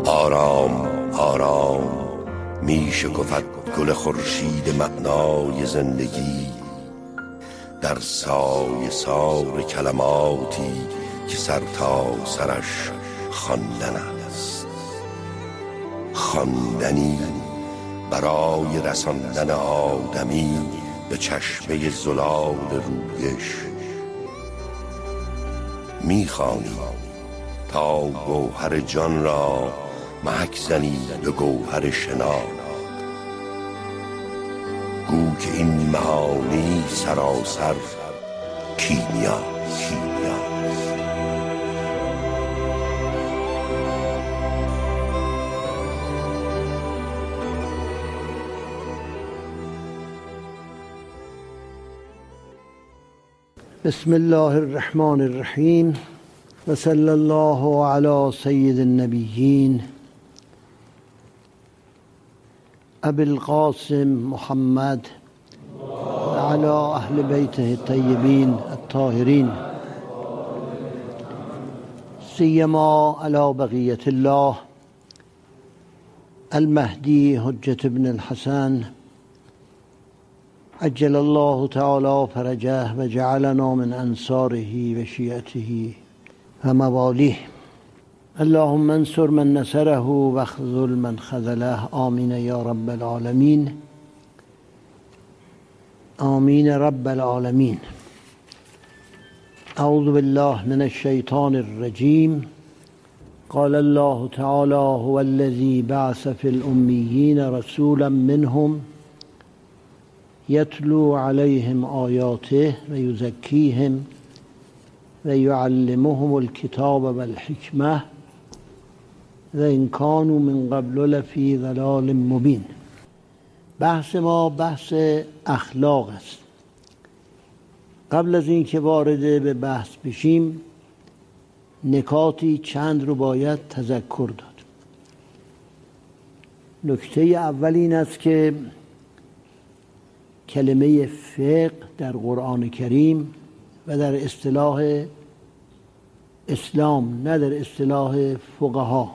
آرام آرام می شکفد گل خورشید معنای زندگی در سایه سار کلماتی که سر تا سرش خواندن است، خواندنی برای رساندن آدمی به چشمه زلال رویش. می‌خوانی تا گوهر جان را محک زنی به گوهر شناخت، گو که این معانی سراسر کیمیا. بسم الله الرحمن الرحیم و صلی الله علی سید النبیین ابی القاسم محمد و علی اهل بیته الطیبین الطاهرین سیما علی بقیة الله المهدی حجة ابن الحسن عجل الله تعالی فرجه و جعلنا من انصاره و شیعته و موالیه. اللهم انصر من نصره و اخذل من خذله. آمین یا رب العالمین. آمین رب العالمین. اعوذ بالله من الشیطان الرجیم. قال الله تعالی هو الذی بعث فی الامیین رسولا منهم یتلو علیهم آیاته و یزکیهم و یعلمهم الکتاب و الحکمه و ان کانوا من قبل لفی ضلال مبین. بحث ما بحث اخلاق است. قبل از این که وارد به بحث بشیم نکاتی چند رو باید تذکر داد. نکته اول این است که کلمه فقه در قرآن کریم و در اصطلاح اسلام، نه در اصطلاح فقها،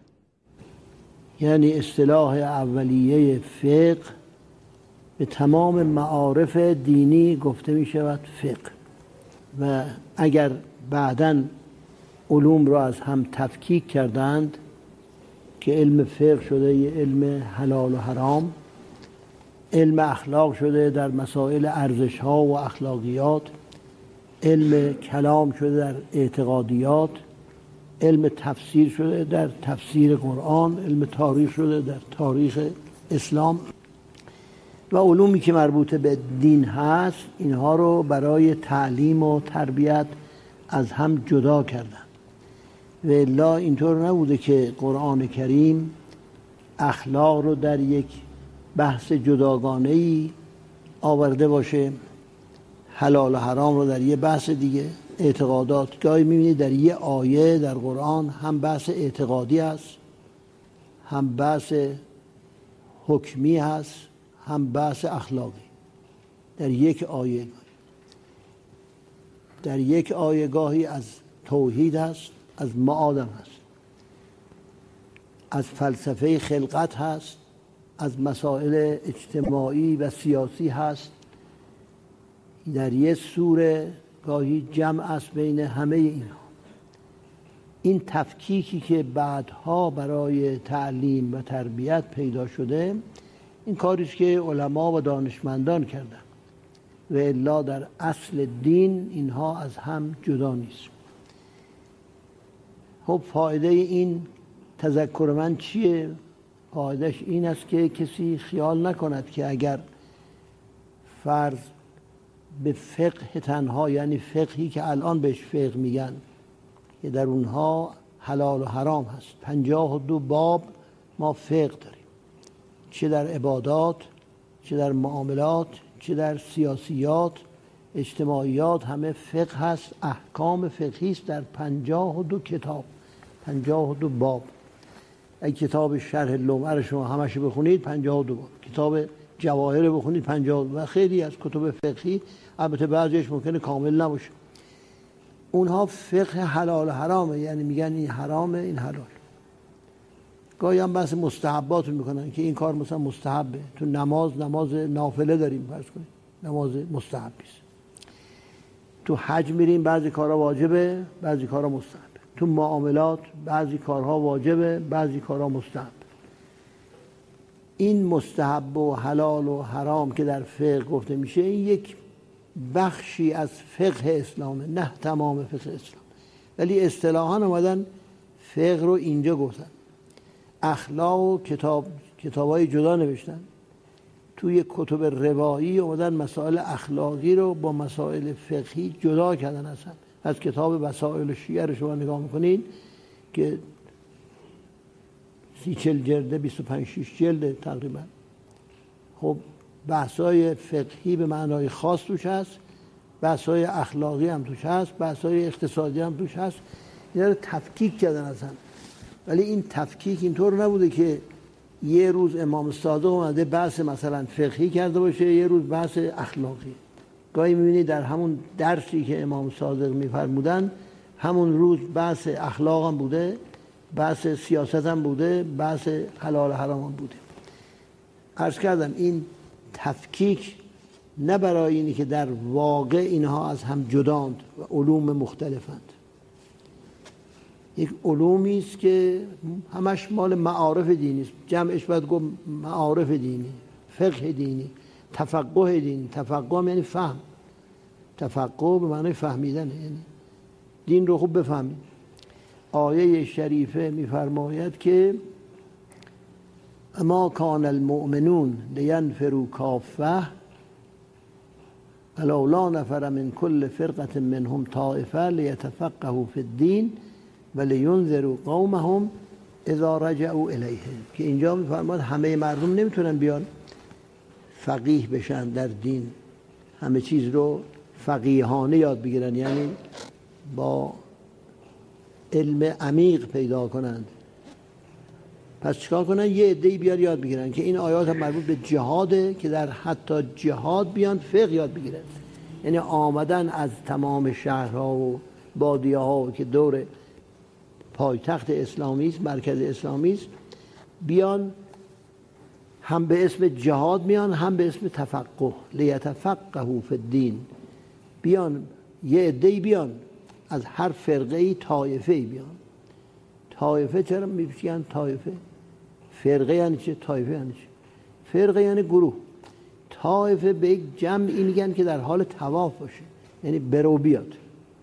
یعنی اصطلاح اولیه فقه به تمام معارف دینی گفته می شود فقه. و اگر بعداً علوم را از هم تفکیک کردند که علم فقه شده یه علم حلال و حرام، علم اخلاق شده در مسائل ارزش ها و اخلاقیات، علم کلام شده در اعتقادیات، علم تفسیر شده در تفسیر قرآن، علم تاریخ شده در تاریخ اسلام و علومی که مربوط به دین هست اینها رو برای تعلیم و تربیت از هم جدا کردن. و الا اینطور نبوده که قرآن کریم اخلاق رو در یک بحث جداگانه‌ای آورده باشه، حلال و حرام رو در یه بحث دیگه، اعتقادات گاهی می‌بینید در یه آیه در قرآن هم بحث اعتقادی هست، هم بحث حکمی هست، هم بحث اخلاقی در یک آیه. در یک آیه گاهی از توحید هست، از معاد هست، از فلسفه خلقت هست، از مسائل اجتماعی و سیاسی هست. در یک سوره گاهی جمع است بین همه اینها. این تفکیکی که بعدها برای تعلیم و تربیت پیدا شده این کاریست که علما و دانشمندان کردن و الا در اصل دین اینها از هم جدا نیست. خب فایده این تذکر من چیه؟ فایدهش این است که کسی خیال نکند که اگر فرض به فقه تنها، یعنی فقهی که الان بهش فقه میگن که در اونها حلال و حرام هست، 52 باب ما فقه داریم، چه در عبادات، چه در معاملات، چه در سیاسیات، اجتماعیات، همه فقه هست، احکام فقهی است در 52 کتاب، 52 باب. اگه کتاب شرح لمعه رو شما همش بخونید 52 باب، کتاب جواهر بخونید 52 و خیلی از کتب فقهی، البته بعضیش ممکنه کامل نباشه، اونها فقه حلال و حرامه، یعنی میگن این حرامه این حلال. گاهی هم بحث مستحبات رو میکنن که این کار مثلا مستحبه. تو نماز نافله داریم فرض کنید، نماز مستحبی است. تو حج میریم بعضی کارها واجبه، بعضی کارها مستحبه. تو معاملات بعضی کارها واجبه، بعضی کارها مستحب. این مستحب و حلال و حرام که در فقه گفته میشه، این یک بخشی از فقه اسلامه، نه تمام فقه اسلام. ولی اصطلاحاً اومدن فقه رو اینجا گفتن. اخلاق و کتابای جدا نوشتن. توی کتب روایی اومدن مسائل اخلاقی رو با مسائل فقهی جدا کردن. اصلا از کتاب وسائل شیعه رو شما نگاه میکنید که 30-40 جلده، 25-26 جلده تقریبا. خب بحثای فقهی به معنای خاص توش هست، بحثای اخلاقی هم توش هست، بحثای اقتصادی هم توش هست. اینا رو تفکیک کردن اصلا. ولی این تفکیک اینطور نبوده که یه روز امام صادق اومده بحث مثلا فقهی کرده باشه، یه روز بحث اخلاقی. گاهی می‌بینید در همون درسی که امام صادق می‌فرمودن همون روز بحث اخلاق هم بوده، بحث سیاست هم بوده، بحث حلال حرام هم بوده. عرض کردم این تفکیک نه برای اینی که در واقع اینها از هم جداند و علوم مختلفند. یک علومی است که همش مال معارف دینی است. جمعش باید گفت معارف دینی، فقه دینی، تفقه دینی. تفقه یعنی فهم. تفقه به معنی فهمیدن، یعنی دین رو خوب بفهمید. آیه شریفه می‌فرماید که اما کان المؤمنون لینفروا کافه ولولا نفر من کل فرقة منهم طائفه لیتفقهوا فی الدین ولینذروا قومهم اذا رجعوا الیه. که اینجا می‌فرماید همه مردم نمیتونن بیان فقیه بشن در دین، همه چیز رو فقیهانه یاد بگیرن، یعنی با علم عمیق پیدا کنند. پس چیکار کنن؟ یه عده‌ای بیان یاد بگیرن که این آیات هم مربوط به جهاده که در حتی جهاد بیان فقه یاد بگیرن. یعنی آمدن از تمام شهرها و بادیه‌ها که دور پایتخت اسلامی است، مرکز اسلامی است، بیان هم به اسم جهاد میان، هم به اسم تفقه، لیتفقهوا فی الدین. بیان یه عده‌ای بیان از هر فرقه‌ای، طایفه‌ای بیان. طایفه چرا میگن طایفه؟ فرقه یعنی چه؟ طایفه یعنی چه؟ فرقه یعنی گروه. طایفه به یک جمعی میگن که در حال طواف باشه، یعنی برو بیاد.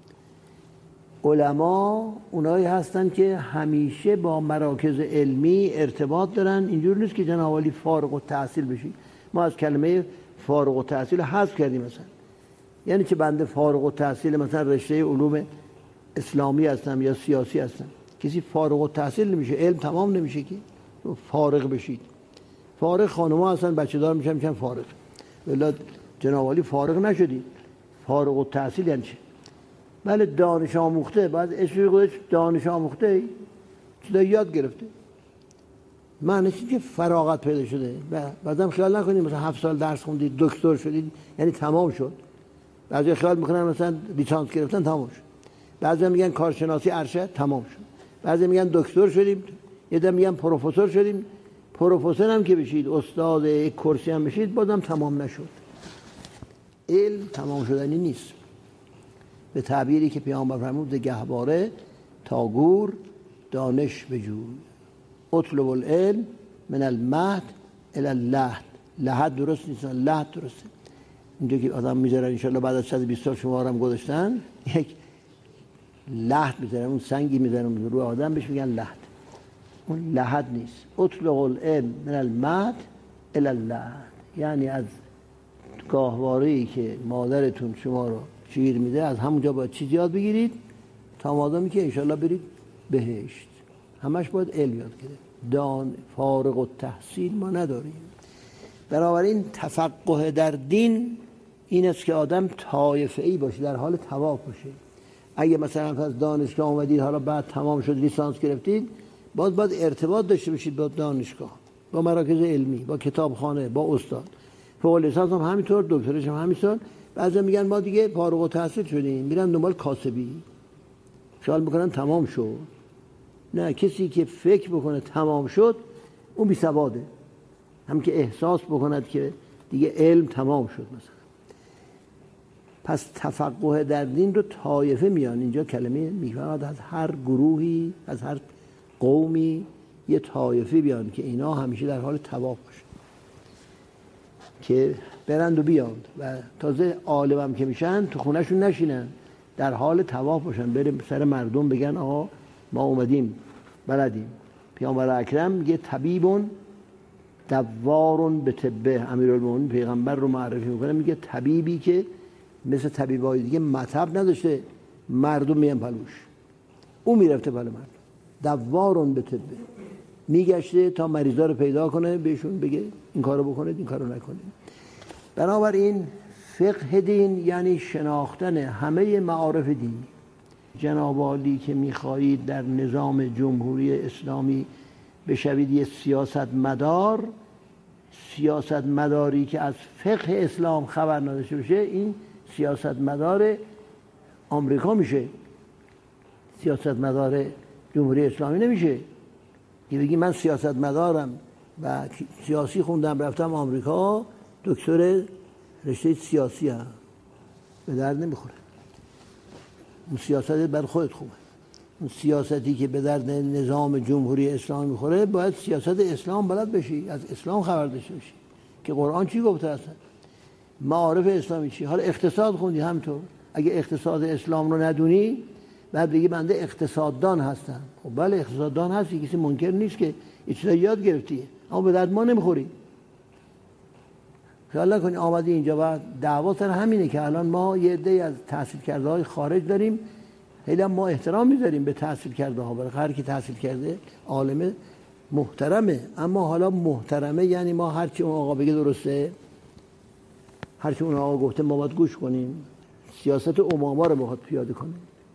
علما اونایی هستن که همیشه با مراکز علمی ارتباط دارن. اینجور نیست که جناب عالی فارغ التحصیل بشی. ما از کلمه فارغ التحصیل حذف کردیم مثلا. یعنی چه بنده فارغ التحصیل مثلا رشته علوم اسلامی هستم یا سیاسی هستم. کسی فارغ التحصیل نمیشه، علم تمام نمیشه که فارغ بشید. فارغ خانم‌ها هستن بچه دار میشن فارغ. ولی جناب عالی فارغ نشدید. فارغ التحصیل یعنی چه؟ بله دانش آموخته، بعد اسم خودش دانش آموخته چیزا یاد گرفته. معنیش اینه که فراغت پیدا شده. بعدم خیال نکنید مثلا 7 سال درس خوندید دکتر شدید یعنی تمام شد. بعضی خیال میکنن مثلا لیسانس گرفتن تمام شد. بعضی میگن کارشناسی ارشد تمام شد. بعضی میگن دکتر شدیم، یه دم میگن پروفسور شدیم. پروفسور هم که بشید، استاد یک کرسی هم بشید، بازم تمام نشد. علم تمام شدنی نیست. به تعبیری که پیامبر فرمود گهواره تا گور دانش بجوی. اطلب العلم من المهد الی اللحد. لحد درست نیست، لحد درسته. اینجا که آدم میذارن انشالله بعد از 120 سال شما هم گذاشتن یک لحد میذارن، اون سنگی میذارن روی آدم بهش میگن لحد. اون لحد نیست. اطلب العلم من المهد الی اللحد، یعنی از گاهواره‌ای که مادرتون شما رو شیر میده از همونجا باید چیز یاد بگیرید تا مادامی که انشالله برید بهشت. همش باید علم یاد گرفت. فارغ التحصیل ما نداریم. بنابراین تفقه در دین این است که آدم طایفه‌ای باشه، در حال طواف باشه. اگه مثلا از دانشگاه اومدید حالا بعد تمام شد لیسانس گرفتید، باید ارتباط داشته باشید با دانشگاه، با مراکز علمی، با کتابخانه، با استاد. فوق لیسانس هم همینطور، دکترش هم همینطور. بعضی میگن ما دیگه فارغ التحصیل شدیم، میرن دنبال کاسبی، خیال میکنن تمام شد. نه، کسی که فکر بکنه تمام شد اون بی سواده، هم که احساس بکند که دیگه علم تمام شد مثلا. پس تفقه در دین رو طایفه میان اینجا کلمه میفرماد، از هر گروهی، از هر قومی یه طایفه بیان که اینا همیشه در حال طواف باشن، که برند و بیاند و تازه عالم که میشن تو خونهشون نشینن، در حال طواف باشن، بره سر مردم بگن آقا ما اومدیم بلدیم. پیامبر اکرم میگه طبیبون دوارون به طبه، امیرالمومنین پیغمبر رو معرفی میکنه، میگه طبیبی که مثل طبیبای دیگه مطب نداشته، مردم میان پلوش، اون میرفته پلو مردم، دوارون به طبه، میگشته تا مریضا رو پیدا کنه، بهشون بگه این کارو بکنید این کارو نکنید. بنابراین فقه دین یعنی شناختن همه معارف دینی. جناب عالی که میخواهید در نظام جمهوری اسلامی بشوید یه سیاست مداری که از فقه اسلام خبر نداشته باشه، این سیاست مدار آمریکا میشه، سیاست مدار جمهوری اسلامی نمیشه. که بگی من سیاست مدارم و سیاسی خوندم رفتم آمریکا، دکتر رشته سیاسی هم به درد نمیخوره. اون سیاست بر خودت خوبه. اون سیاستی که به درد نظام جمهوری اسلامی میخوره باید سیاست اسلام بلد بشی، از اسلام خبر داشته باشی که قرآن چی گفته اصلا، معارف اسلامی چی. حالا اقتصاد خوندی همطور، اگه اقتصاد اسلام رو ندونی بعد بگی بنده اقتصاددان هستم. خب بله اقتصاددان هستی، کسی منکر نیست که یه چیزایی یاد گرفتی، اما به درد ما نمیخوری. خیال نکنی آمدی اینجا بعد دعوا سر همینه که الان ما یه عده‌ای از تحصیل کرده های خارج داریم، خیلی ما احترام میذاریم به تحصیل کرده ها، برای هر کی تحصیل کرده عالم محترمه، اما حالا محترمه یعنی ما هرچی اون آقا بگه درسته، هرچی اون آقا گفته ما باید گوش کنیم، سیاست اماما رو باید پیاده کنیم.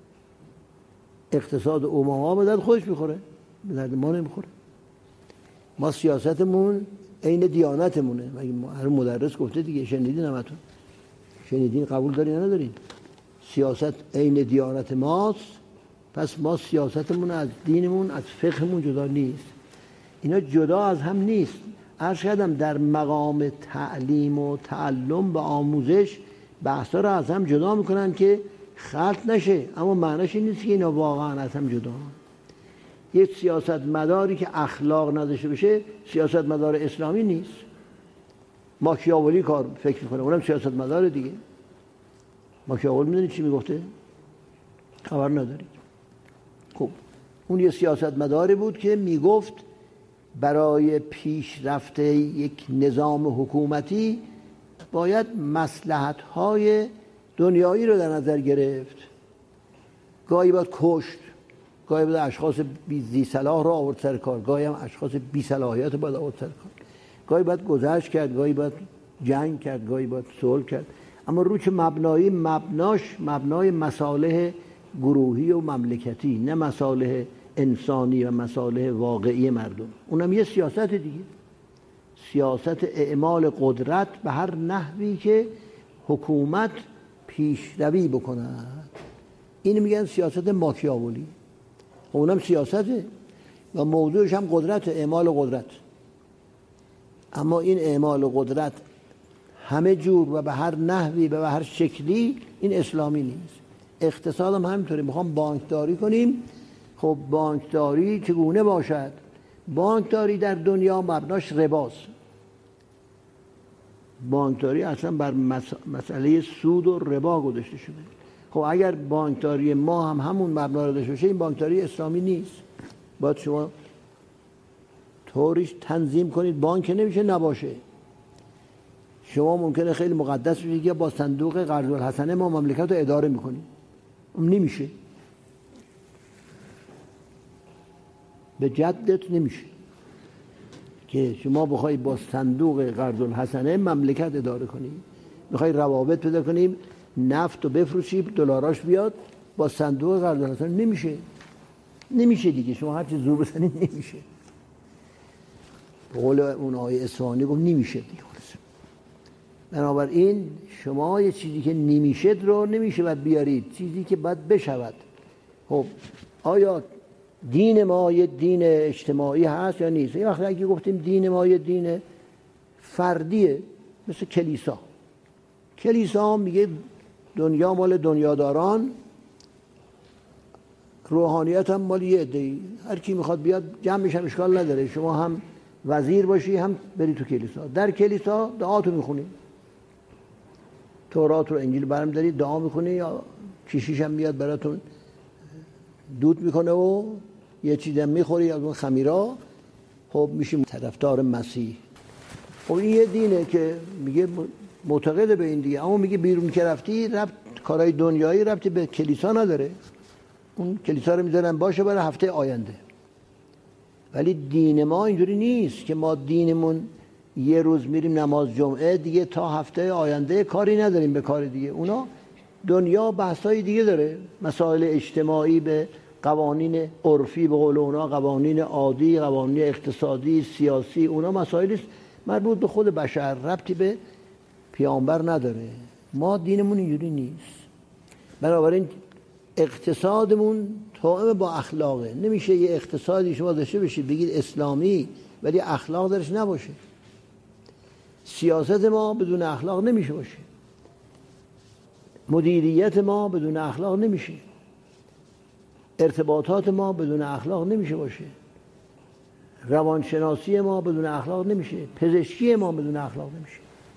اقتصاد اماما به درد خودش میخوره، به درد ما نمیخوره. ما سیاستمون عین دیانتمونه. هر مدرس گفته دیگه، شنیدین همتون؟ شنیدین؟ قبول دارین یا ندارین؟ سیاست عین دیانت ماست، پس ما سیاستمون از دینمون از فقهمون جدا نیست. اینا جدا از هم نیست. عرض کردم در مقام تعلیم و تعلم و آموزش بحثا رو از هم جدا میکنن که خلط نشه، اما معنیش این نیست که اینا واقعا از هم جدا. یک سیاست مداری که اخلاق نداشته باشه سیاست مدار اسلامی نیست. ماکیاولی کار فکر میکنه، اونم سیاست مدار دیگه. ماکیاولی میدونید چی میگفته؟ خبر ندارید. خب اون یه سیاست مداری بود که میگفت برای پیشرفت یک نظام حکومتی باید مصلحت‌های دنیایی رو در نظر گرفت. گاهی باید کشت، گاهی باید اشخاص بی صلاح رو آورد سر کار، گاهی هم اشخاص بی صلاحیت باید آورد سر کار، گاهی باید گذشت کرد، گاهی باید جنگ کرد، گاهی باید صلح کرد، اما رو چه مبنایی؟ مبنای مصالح گروهی و مملکتی، نه مصالح انسانی و مصالح واقعی مردم. اونم یه سیاست دیگه، سیاست اعمال قدرت به هر نحوی که حکومت پیشروی بکند. این میگن سیاست ماکیاولی. اونم سیاسته و موضوعش هم قدرت، اعمال قدرت. اما این اعمال قدرت همه جور و به هر نحوی و به هر شکلی این اسلامی نیست. اقتصاد هم همینطوره. میخوام بانکداری کنیم، خب بانکداری چگونه باشد؟ بانکداری در دنیا مبناش رباست. بانکداری اصلا بر مسئله سود و ربا گذاشته شده. خب اگر بانکداری ما هم همون مبنا رو داشته باشه، این بانکداری اسلامی نیست. باید شما طوریش تنظیم کنید بانک نمیشه نباشه. شما ممکنه خیلی مقدس بشید که با صندوق قرض الحسنه ما مملکت رو اداره میکنیم، نمیشه. به جدت نمیشه که شما بخوای با صندوق قرض الحسنه مملکت اداره کنی. میخوای روابط پیدا کنیم، نفت رو بفروشی دلاراش بیاد، با صندوق قرض الحسنه نمیشه دیگه. شما هر چی زور بزنید نمیشه. به قول اون آقای اصفهانی گفت نمیشه دیگه. بنابراین شما یه چیزی که نمیشه رو نمیشه باید بیارید، چیزی که باید بشود. خب آیا دین ما یه دین اجتماعی هست یا نیست؟ یه وقتی اگه گفتیم دین ما یه دین فردیه، مثل کلیسا میگه دنیا مال دنیاداران، روحانیت هم مال یه عده‌ای، هر کی میخواد بیاد جمعش هم اشکال نداره، شما هم وزیر باشی هم بری تو کلیسا، در کلیسا دعاتو میخونی، تورات و انجیل برم داری دعا میخونی، یا کشیش هم میاد براتون دود میکنه و یه چیز هم میخوری از اون خمیرا، خب میشیم طرفدار مسیح. خب این یه دینه که میگه معتقد به این دیگه، اما میگه بیرون که رفتی کارهای دنیایی ربطی به کلیسا نداره، اون کلیسا رو میذارن باشه برای هفته آینده. ولی دین ما اینجوری نیست که ما دینمون یه روز میریم نماز جمعه دیگه تا هفته آینده کاری نداریم به کار دیگه. اونا دنیا بحثای دیگه داره، مسائل اجتماعی به قوانین عرفی، به قول اونا قوانین عادی، قوانین اقتصادی، سیاسی، اونا مسائلی مربوط به خود بشر، ربطی به پیامبر نداره. ما دینمون اینجوری نیست. بنابراین اقتصادمون توأم با اخلاقه. نمیشه یه اقتصادی شما داشته باشید بگید اسلامی ولی اخلاق درش نباشه. سیاست ما بدون اخلاق نمیشه باشه، مدیریت ما بدون اخلاق نمیشه، ارتباطات ما بدون اخلاق نمیشه باشه، روانشناسی ما بدون اخلاق نمیشه، پزشکی ما بدون اخلاق نمیشه.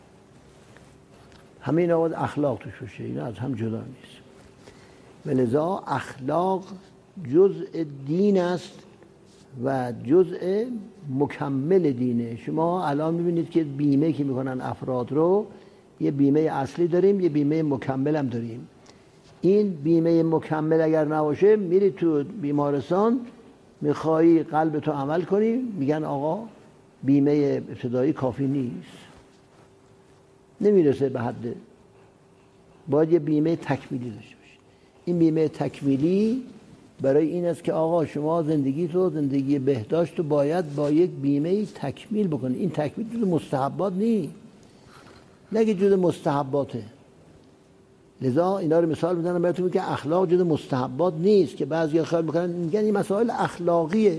همه اینا باید اخلاق توش باشه، اینا از هم جدا نیست. ولذا اخلاق جزء دین است و جزء مکمل دینه. شما الان میبینید که بیمه که میکنن افراد رو، یه بیمه اصلی داریم، یه بیمه مکمل هم داریم. این بیمه مکمل اگر نباشه میری تو بیمارستان، میخوایی قلبتو عمل کنی، میگن آقا بیمه ابتدایی کافی نیست، نمیرسه به حد، باید یه بیمه تکمیلی داشته باشی. این بیمه تکمیلی برای این است که آقا شما زندگی بهداشت رو باید با یک بیمه تکمیل بکنی. این تکمیل جز مستحبات نیست، نگه جز مستحباته. لذا اینا رو مثال میزنم براتون که اخلاق جز مستحبات نیست، که بعضی خیال میکنن میگن این مسائل اخلاقیه.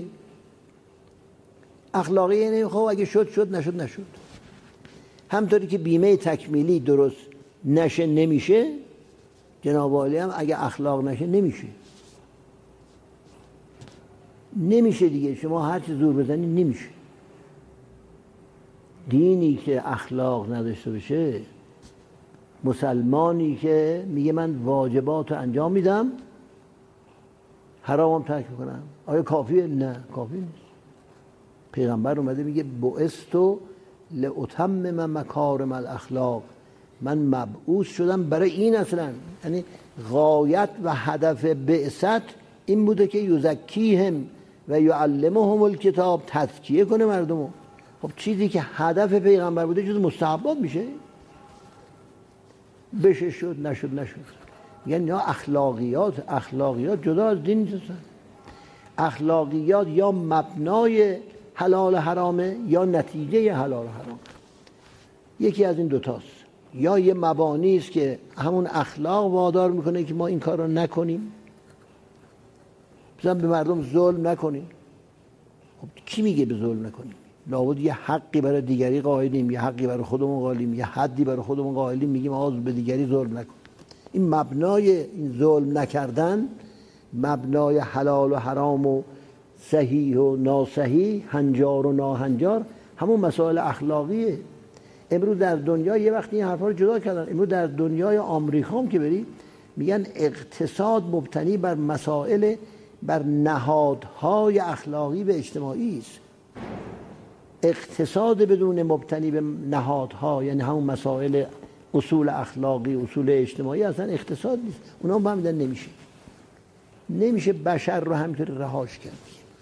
اخلاقیه یعنی خب اگه شد نشد. همطوری که بیمه تکمیلی درست نشه نمیشه، جناب عالی هم اگه اخلاق نشه نمیشه دیگه. شما هر چی زور بزنی نمیشه. دینی که اخلاق نداشته باشه، مسلمانی که میگه من واجبات رو انجام میدم، حرامم ترک میکنم، آیا کافیه؟ نه کافی نیست. پیغمبر اومده میگه بعثت لأتمم مکارم الاخلاق، من مبعوث شدم برای این. اصلا یعنی غایت و هدف بعثت این بوده که یزکیهم و یعلمهم الکتاب، تزکیه کنه مردمو. خب چیزی که هدف پیغمبر بوده جز مستحبات میشه؟ بشه شد نشد. یعنی اینا اخلاقیات جدا از دین نیستن. اخلاقیات یا مبنای حلال حرامه یا نتیجه حلال حرام، یکی از این دوتاست. یا یه مبانی است که همون اخلاق وادار میکنه که ما این کار رو نکنیم، مثلا به مردم ظلم نکنیم. خب کی میگه به ظلم نکنیم؟ لابد یه حقی برای دیگری قائلیم، یه حقی برای خودمون قائلیم، یه حدی برای خودمون قائلیم، میگیم آقا به دیگری ظلم نکن. این مبنای این ظلم نکردن، مبنای حلال و حرام و صحیح و ناصحیح، هنجار و ناهنجار، همون مسائل اخلاقیه. امروز در دنیا یه وقتی این حرفا رو جدا کردن. امروز در دنیای آمریکا هم که بری میگن اقتصاد مبتنی بر مسائل، بر نهادهای اخلاقی و اجتماعی است. اقتصاد بدون مبتنی به نهادها، یعنی همون مسائل اصول اخلاقی، اصول اجتماعی، اصلا اقتصاد نیست. اونا هم میدن نمیشه بشر رو همینطور رهاش کرد.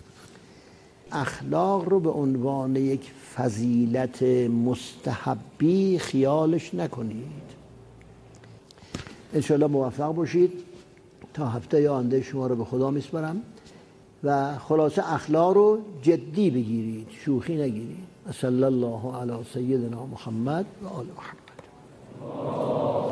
اخلاق رو به عنوان یک فضیلت مستحبی خیالش نکنید. انشاءالله موفق باشید. تا هفته آینده شما رو به خدا میسپارم و خلاصه اخلاق رو جدی بگیرید، شوخی نگیرید. صلی الله علی سیدنا محمد و آل محمد.